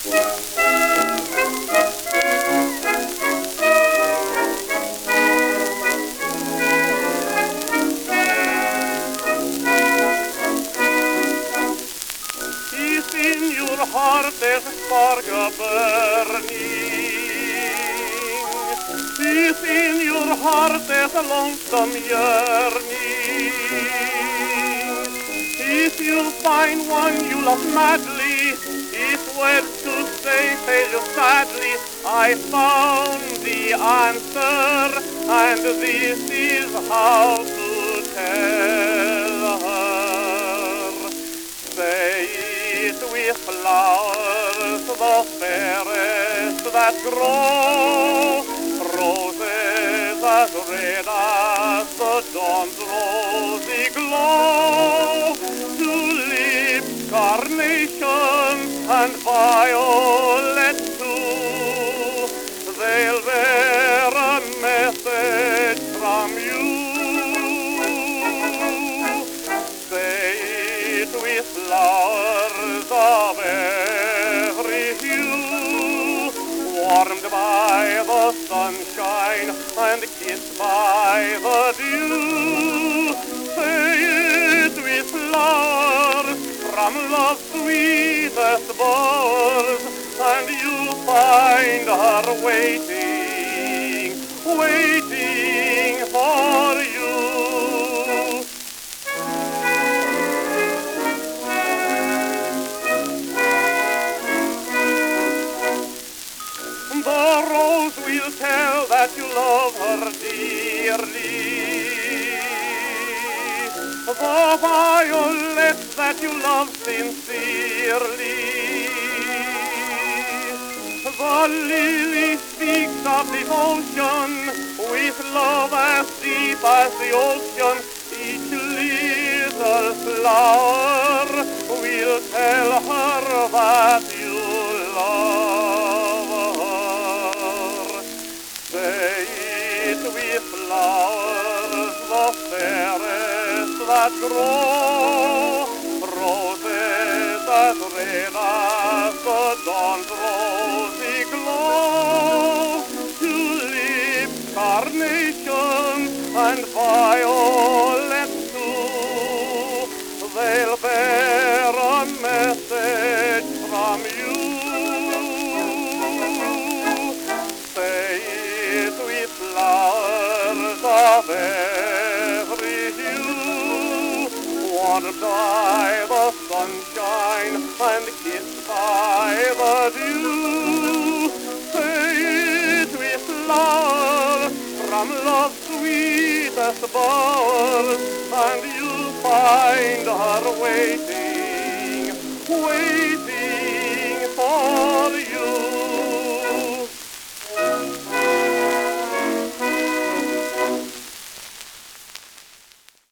If in your heart there's a spark of burning, if in your heart there's a lonesome yearning, if you find one you love madly, if words to say fail you sadly, I found the answer, and this is how to tell her. Say it with flowers, the fairest that grow, roses as red as the dawn's rosy glow, tulips, carnations, and violets too, they'll bear a message from you. Say it with flowers of every hue, warmed by the sunshine and kissed by the dew. Say it with flowers from love's sweetest bowers, and you find her waiting, waiting for you. The rose will tell that you love her dearly, the violet that you love sincerely, the lily speaks of devotion with love as deep as the ocean. Each little flower will tell her that you love her. Say it with flowers, the fairest that grow, roses as red as the dawn's rosy glow, tulips, carnations, and violets too, they'll bear a message from you. Say it with flowers of every hue, warmed by the sunshine and kissed by the dew. Say it with flowers from love's sweetest bowers, and you'll find her waiting, waiting for you.